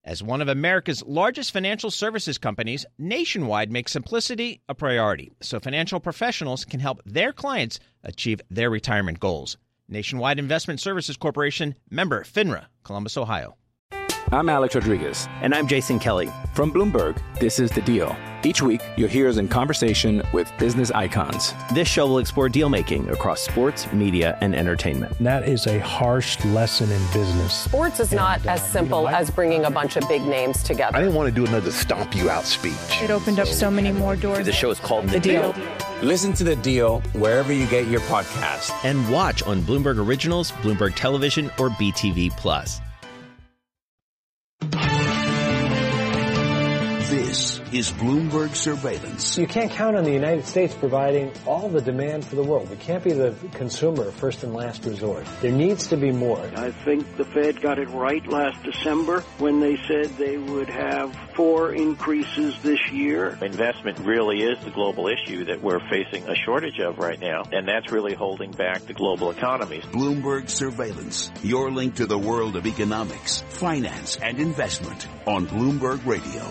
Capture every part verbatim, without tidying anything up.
As one of America's largest financial services companies, Nationwide makes simplicity a priority so financial professionals can help their clients achieve their retirement goals. Nationwide Investment Services Corporation, member FINRA, Columbus, Ohio. I'm Alex Rodriguez. And I'm Jason Kelly. From Bloomberg, this is The Deal. Each week, you'll hear us in conversation with business icons. This show will explore deal-making across sports, media, and entertainment. That is a harsh lesson in business. Sports is not and, uh, as simple you know, I, as bringing a bunch of big names together. I didn't want to do another stomp you out speech. It opened up so many more doors. The show is called The, the Deal. Deal. Listen to The Deal wherever you get your podcast. And watch on Bloomberg Originals, Bloomberg Television, or B T V Plus. This is Bloomberg Surveillance. You can't count on the United States providing all the demand for the world. We can't be the consumer first and last resort. There needs to be more. I think the Fed got it right last December when they said they would have four increases this year. Investment really is the global issue that we're facing a shortage of right now, and that's really holding back the global economies. Bloomberg Surveillance, your link to the world of economics, finance, and investment on Bloomberg Radio.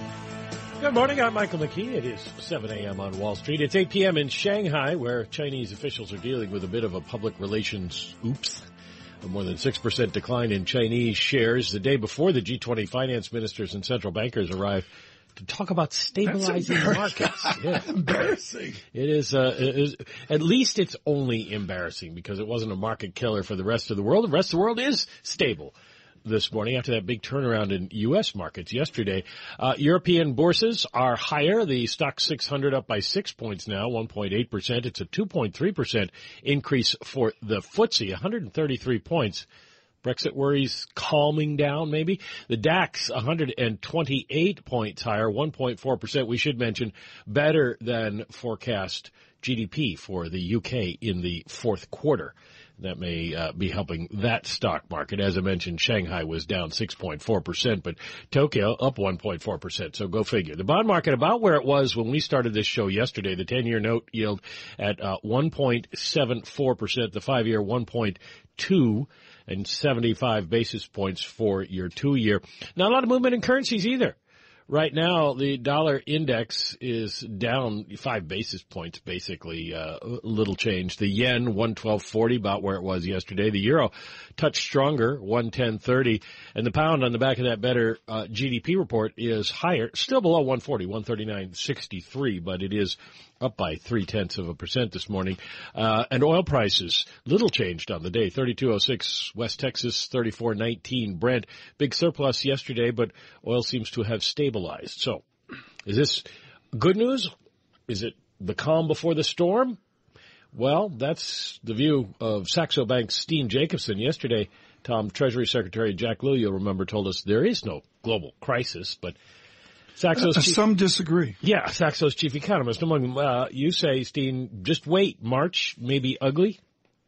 Good morning, I'm Michael McKee. It is seven a.m. on Wall Street. It's eight p.m. in Shanghai, where Chinese officials are dealing with a bit of a public relations oops. A more than six percent decline in Chinese shares the day before the G twenty finance ministers and central bankers arrived to talk about stabilizing markets. Yeah. Embarrassing. It is, uh, it is, at least it's only embarrassing because it wasn't a market killer for the rest of the world. The rest of the world is stable this morning after that big turnaround in U S markets yesterday. Uh, European bourses are higher. The stock six hundred up by six points now, one point eight percent. It's a two point three percent increase for the F T S E, one hundred thirty-three points. Brexit worries calming down, maybe. The DAX, one hundred twenty-eight points higher, one point four percent. We should mention better than forecast G D P for the U K in the fourth quarter. That may uh, be helping that stock market. As I mentioned, Shanghai was down six point four percent, but Tokyo up one point four percent. So go figure. The bond market about where it was when we started this show yesterday. The ten-year note yield at uh, one point seven four percent. The five-year one point two and seventy-five basis points for your two-year. Not a lot of movement in currencies either. Right now, the dollar index is down five basis points, basically, uh, little change. The yen, one twelve forty, about where it was yesterday. The euro touched stronger, one ten thirty. And the pound on the back of that better uh, G D P report is higher, still below one forty, one thirty-nine sixty-three, but it is up by three-tenths of a percent this morning. Uh, and oil prices, little changed on the day. thirty-two oh six West Texas, thirty-four nineteen Brent. Big surplus yesterday, but oil seems to have stabilized. So, is this good news? Is it the calm before the storm? Well, that's the view of Saxo Bank's Steen Jacobson. Yesterday, Tom, Treasury Secretary Jack Lew, you'll remember, told us there is no global crisis, but Saxo's uh, chief, some disagree. Yeah, Saxo's chief economist. Among them, uh, you say, Steen, just wait. March may be ugly?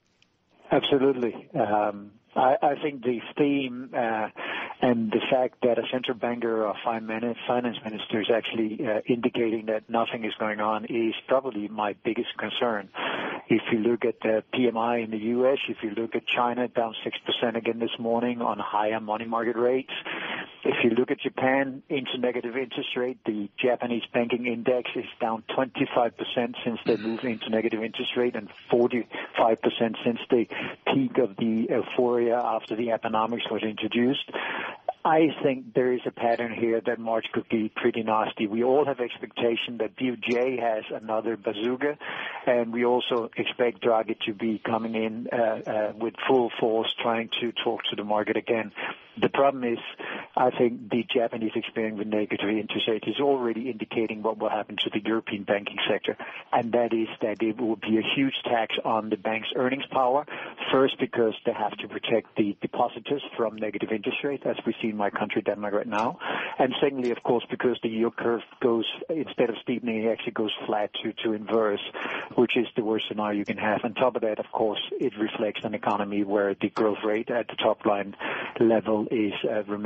Absolutely. Um, I, I think the theme uh, and the fact that a central banker or finance minister is actually uh, indicating that nothing is going on is probably my biggest concern. If you look at the P M I in the U S, if you look at China, down six percent again this morning on higher money market rates. If you look at Japan, into negative interest rate, the Japanese banking index is down twenty-five percent since they moved into negative interest rate and forty-five percent since the peak of the euphoria after the Abenomics was introduced. I think there is a pattern here that March could be pretty nasty. We all have expectation that B O J has another bazooka, and we also expect Draghi to be coming in uh, uh, with full force trying to talk to the market again. The problem is, I think the Japanese experience with negative interest rates is already indicating what will happen to the European banking sector, and that is that it will be a huge tax on the bank's earnings power, first because they have to protect the depositors from negative interest rates, as we see in my country, Denmark, right now, and secondly, of course, because the yield curve goes, instead of steepening, it actually goes flat to, to inverse, which is the worst scenario you can have. On top of that, of course, it reflects an economy where the growth rate at the top line level is uh, remaining very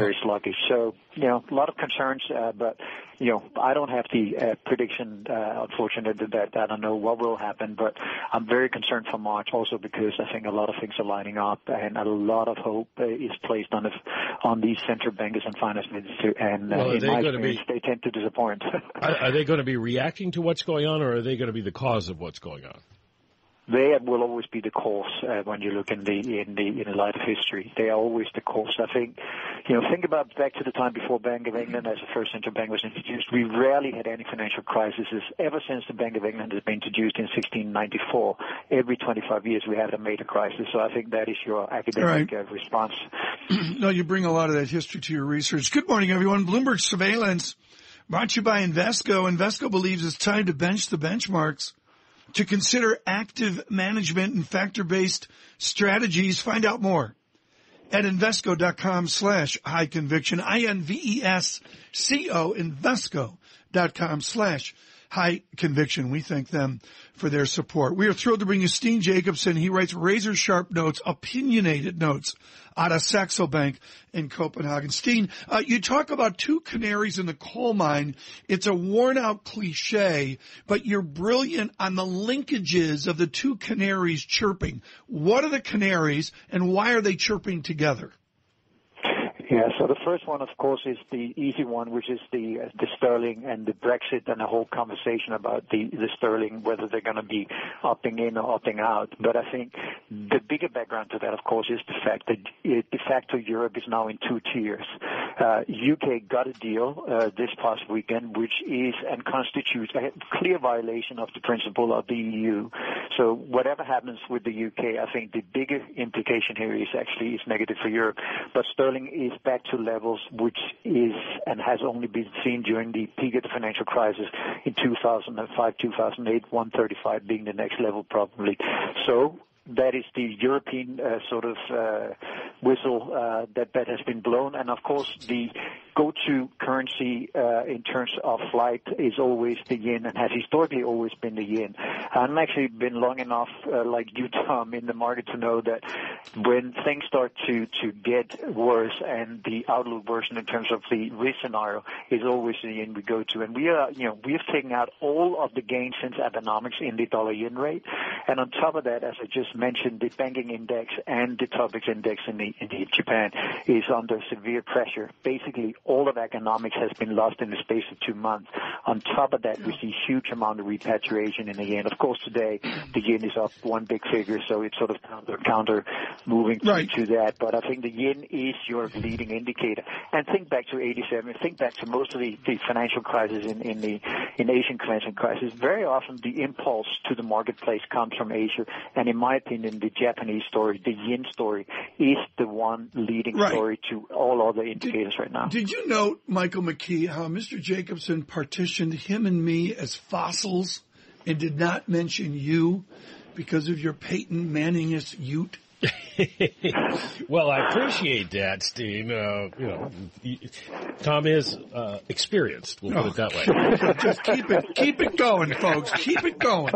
very sluggish. So, you know, a lot of concerns, uh, but, you know, I don't have the uh, prediction, uh, unfortunately, that I don't know what will happen, but I'm very concerned for March also because I think a lot of things are lining up and a lot of hope uh, is placed on the, on these central bankers and finance ministers, and uh, well, in my be, experience, they tend to disappoint. are, are they going to be reacting to what's going on, or are they going to be the cause of what's going on? They will always be the cause uh, when you look in the in the in the light of history. They are always the cause. I think, you know, think about back to the time before Bank of England as the first central bank was introduced. We rarely had any financial crises ever since the Bank of England has been introduced in sixteen ninety-four. Every twenty-five years we had a major crisis. So I think that is your academic right. uh, response. No, you bring a lot of that history to your research. Good morning, everyone. Bloomberg Surveillance brought to you by Invesco. Invesco believes it's time to bench the benchmarks, to consider active management and factor-based strategies. Find out more at Invesco.com slash high conviction, I N V E S C O, Invesco.com slash high conviction. We thank them for their support. We are thrilled to bring you Steen Jacobson. He writes razor-sharp notes, opinionated notes out of Saxo Bank in Copenhagen. Steen, uh, you talk about two canaries in the coal mine. It's a worn-out cliche, but you're brilliant on the linkages of the two canaries chirping. What are the canaries, and why are they chirping together? Yeah, so the first one, of course, is the easy one, which is the uh, the sterling and the Brexit and the whole conversation about the, the sterling, whether they're going to be opting in or opting out. But I think the bigger background to that, of course, is the fact that it, de facto Europe is now in two tiers. Uh, U K got a deal uh, this past weekend, which is and constitutes a clear violation of the principle of the E U. So whatever happens with the U K, I think the bigger implication here is actually is negative for Europe. But sterling is back to levels which is and has only been seen during the peak of the financial crisis in two thousand five, two thousand eight, one thirty-five being the next level probably. So that is the European uh, sort of uh, whistle uh, that, that has been blown. And, of course, the go-to currency uh, in terms of flight is always the yen and has historically always been the yen. I've actually been long enough, uh, like you, Tom, in the market to know that when things start to, to get worse and the outlook worsen in terms of the risk scenario is always the yen we go to. And we are, you know, we have taken out all of the gains since Abenomics in the dollar-yen rate. And on top of that, as I just mentioned, the banking index and the topics index in the, in the Japan is under severe pressure. Basically, all of economics has been lost in the space of two months. On top of that, we see huge amount of repatriation in the yen. Of course, today the yen is up one big figure, so it's sort of counter, counter moving right. to, to that. But I think the yen is your leading indicator. And think back to eighty-seven. Think back to most of the, the financial crises in, in the in Asian financial crisis. Very often, the impulse to the marketplace comes from Asia. And in my opinion, the Japanese story, the yen story, is the one leading right. story to all other indicators did, right now. Did you note, Michael McKee, how Mister Jacobson partitioned him and me as fossils and did not mention you because of your Peyton Manningist ute? Well, I appreciate that, Steen. Uh, you know, Tom is uh, experienced. We'll put oh, it that way. Just keep it, keep it going, folks. Keep it going.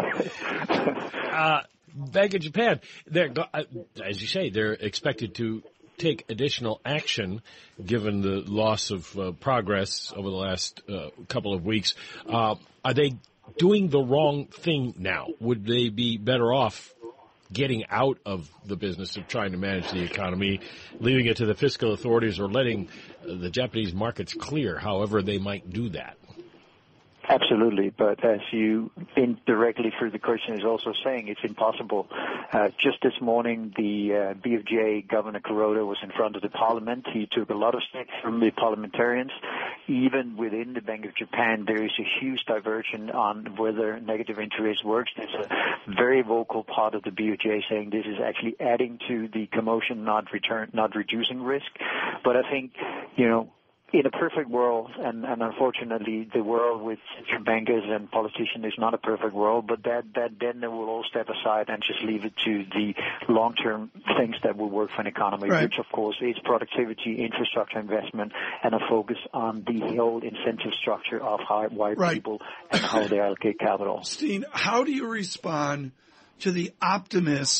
Uh, Bank of Japan, they're, as you say, they're expected to take additional action given the loss of uh, progress over the last uh, couple of weeks. Uh, are they doing the wrong thing now? Would they be better off getting out of the business of trying to manage the economy, leaving it to the fiscal authorities, or letting uh, the Japanese markets clear, however they might do that? Absolutely, but as you indirectly through the question is also saying, it's impossible. Uh, just this morning, the uh, B of J Governor Kuroda was in front of the Parliament. He took a lot of steps from the parliamentarians. Even within the Bank of Japan, there is a huge diversion on whether negative interest works. There's a very vocal part of the B of J saying this is actually adding to the commotion, not return, not reducing risk. But I think, you know, in a perfect world, and, and unfortunately the world with central bankers and politicians is not a perfect world, but that, that then they will all step aside and just leave it to the long-term things that will work for an economy, right. which of course is productivity, infrastructure investment, and a focus on the whole incentive structure of how white right. people and how they allocate capital. Steen, how do you respond to the optimists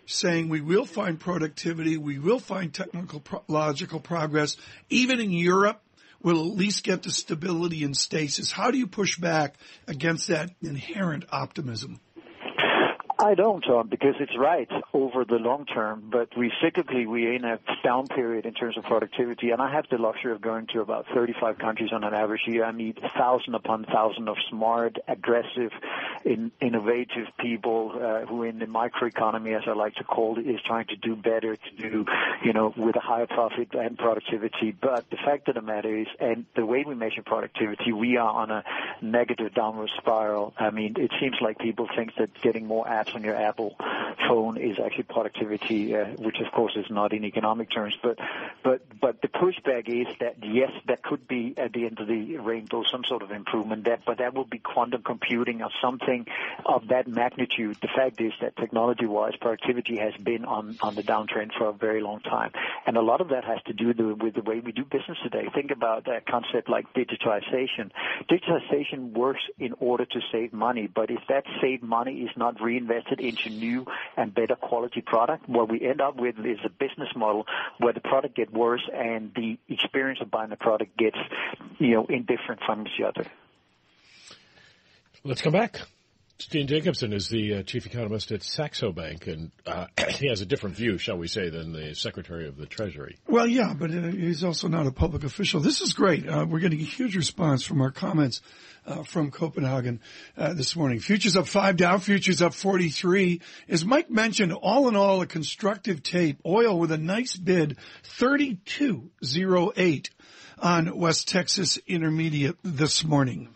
saying we will find productivity, we will find technological progress, even in Europe, we'll at least get to stability and stasis. How do you push back against that inherent optimism? I don't, Tom, because it's right over the long term, but we cyclically, we're in a down period in terms of productivity, and I have the luxury of going to about thirty-five countries on an average year. I meet thousand upon thousand of smart, aggressive, in, innovative people uh, who in the microeconomy, as I like to call it, is trying to do better, to do, you know, with a higher profit and productivity. But the fact of the matter is, and the way we measure productivity, we are on a negative downward spiral. I mean, it seems like people think that getting more apps on your Apple phone is actually productivity, uh, which of course is not in economic terms. But but but the pushback is that yes, that could be at the end of the rainbow some sort of improvement. That but that will be quantum computing or something of that magnitude. The fact is that technology-wise, productivity has been on on the downtrend for a very long time, and a lot of that has to do the, with the way we do business today. Think about that concept like digitalization. Digitalization works in order to save money, but if that saved money is not reinvested into new and better quality product, what we end up with is a business model where the product gets worse and the experience of buying the product gets, you know, indifferent from each other. Let's come back. Steen Jacobson is the uh, chief economist at Saxo Bank, and uh, he has a different view, shall we say, than the Secretary of the Treasury. Well, yeah, but uh, he's also not a public official. This is great. Uh, we're getting a huge response from our comments uh, from Copenhagen uh, this morning. Futures up five, Dow futures up forty-three. As Mike mentioned, all in all, a constructive tape. Oil with a nice bid, thirty-two oh eight on West Texas Intermediate this morning.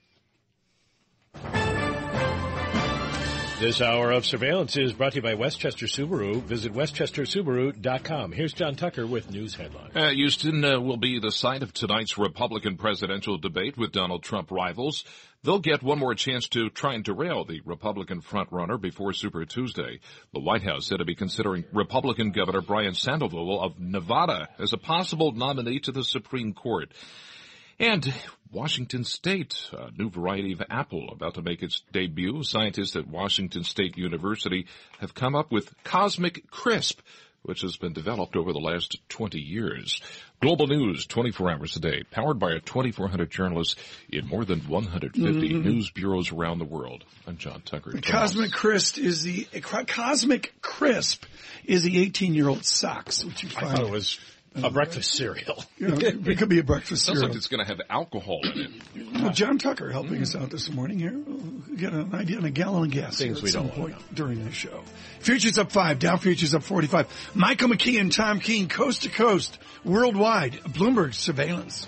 This hour of surveillance is brought to you by Westchester Subaru. Visit westchester subaru dot com. Here's John Tucker with news headlines. Uh, Houston uh, will be the site of tonight's Republican presidential debate with Donald Trump rivals. They'll get one more chance to try and derail the Republican frontrunner before Super Tuesday. The White House said to be considering Republican Governor Brian Sandoval of Nevada as a possible nominee to the Supreme Court. And Washington State, a new variety of apple about to make its debut. Scientists at Washington State University have come up with Cosmic Crisp, which has been developed over the last twenty years. Global news, twenty-four hours a day, powered by our twenty-four hundred journalists in more than one hundred fifty mm-hmm. news bureaus around the world. I'm John Tucker. Cosmic Crisp is the Cosmic Crisp is the eighteen-year-old socks, which you find. I thought it was a breakfast cereal. You know, it could be a breakfast Sounds cereal. Sounds like it's going to have alcohol in it. Well, John Tucker helping mm. us out this morning here. We'll get an idea on a gallon of gas Things here we at some don't point know. during the show. Futures up five, Dow futures up forty-five. Michael McKee and Tom Keene, coast to coast, worldwide, Bloomberg surveillance.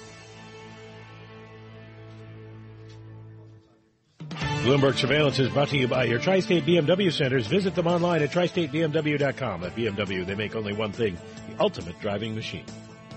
Bloomberg Surveillance is brought to you by your Tri-State B M W centers. Visit them online at tri state b m w dot com. At B M W, they make only one thing, the ultimate driving machine.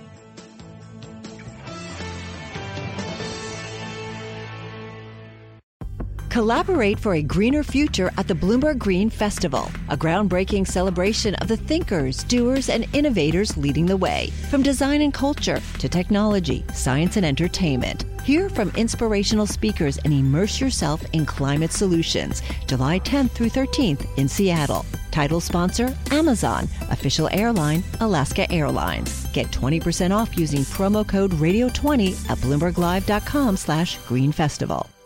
Collaborate for a greener future at the Bloomberg Green Festival, a groundbreaking celebration of the thinkers, doers, and innovators leading the way. From design and culture to technology, science, and entertainment. Hear from inspirational speakers and immerse yourself in climate solutions. July tenth through thirteenth in Seattle. Title sponsor, Amazon. Official airline, Alaska Airlines. Get twenty percent off using promo code radio twenty at bloomberg live dot com slash green festival.